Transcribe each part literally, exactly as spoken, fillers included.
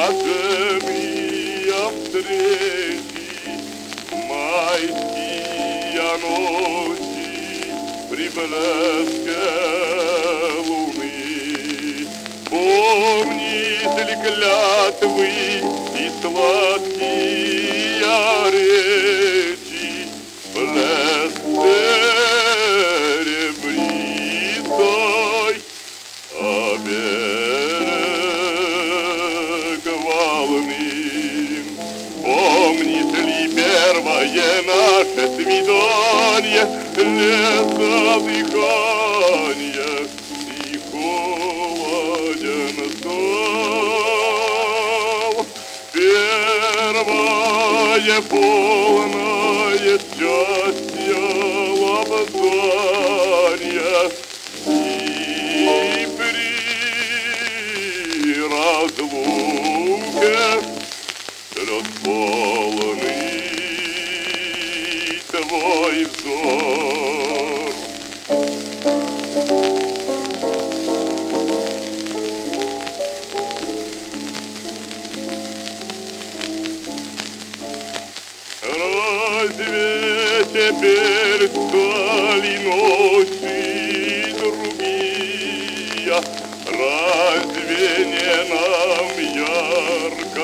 блаженные встречи, майские ночи при блеске луны. Помните ли клятвы и сладкие речи, блеск серебристой, а берег волны? Помните ли первое наше свидание, лето дыхание и холоден стол? Первое полное счастье лобзания и при разлуке слез полный твой взор. Разве теперь стали ночи другие? Разве не нам ярко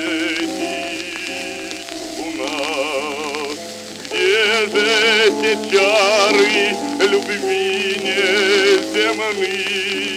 светит луна? Где же эти чары любви неземные?